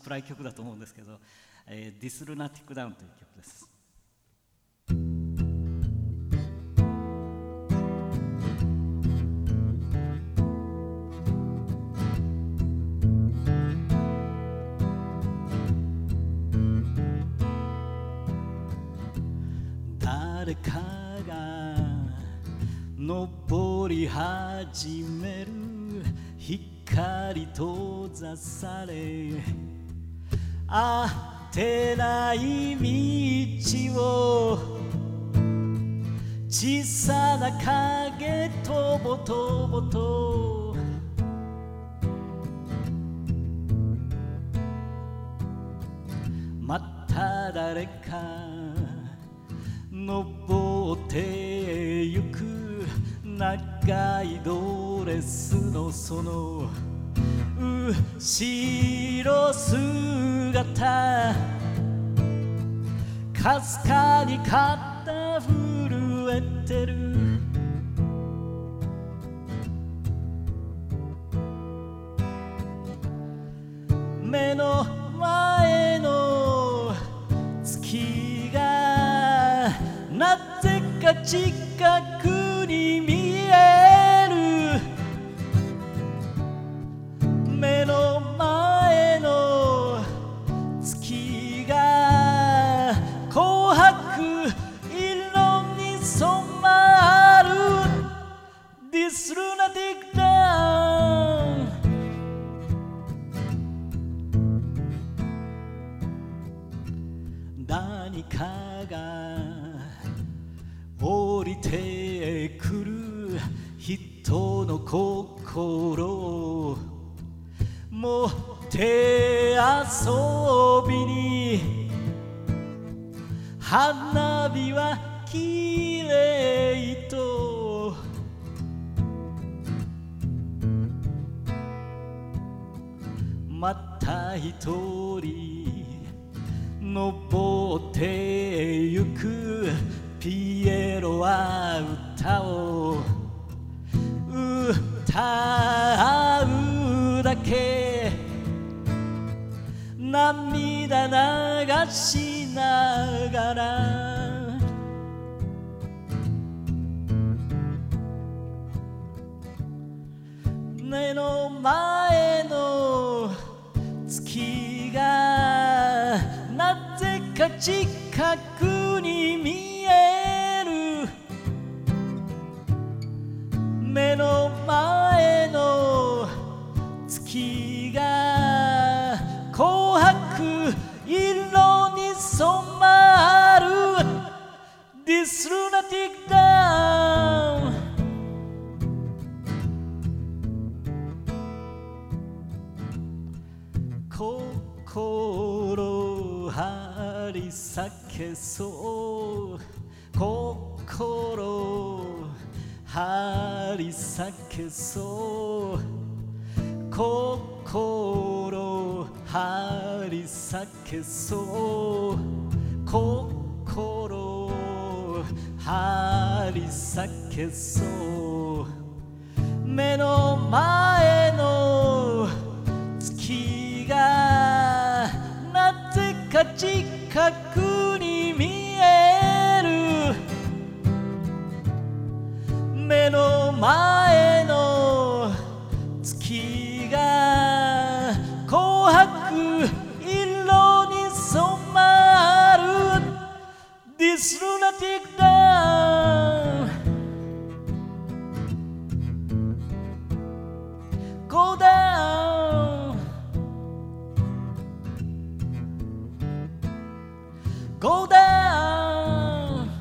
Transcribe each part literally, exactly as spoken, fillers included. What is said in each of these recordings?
暗い曲だと思うんですけど、えー、ディスルナティックダウンという曲です。誰かが登り始める光閉ざされあてない道を小さな影とぼとぼとまた誰か登ってゆく長いドレスのその後ろ姿かすかに肩震えてる目の前の月がなぜか近くに見える目の前の月が紅白色に染まる This lunatic town 何かが降りてくる人の心もう手遊びに花火はきれいとまた一人登ってゆくピエロは歌を歌うだけ涙流しながら目の前の月がなぜか近くに見える目の前の月が紅白色に染まる This lunatic town 心張り裂けそう心張り裂けそう心張り裂けそう心張り裂けそう目の前の月がなぜか近くに見える目の前の月が紅白色に染まる This lunatic town Go down Go down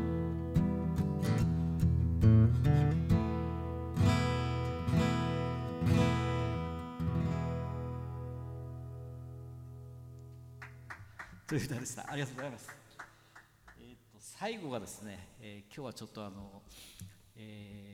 という歌でした。ありがとうございます。えー、と最後がですね、えー、今日はちょっとあの、えー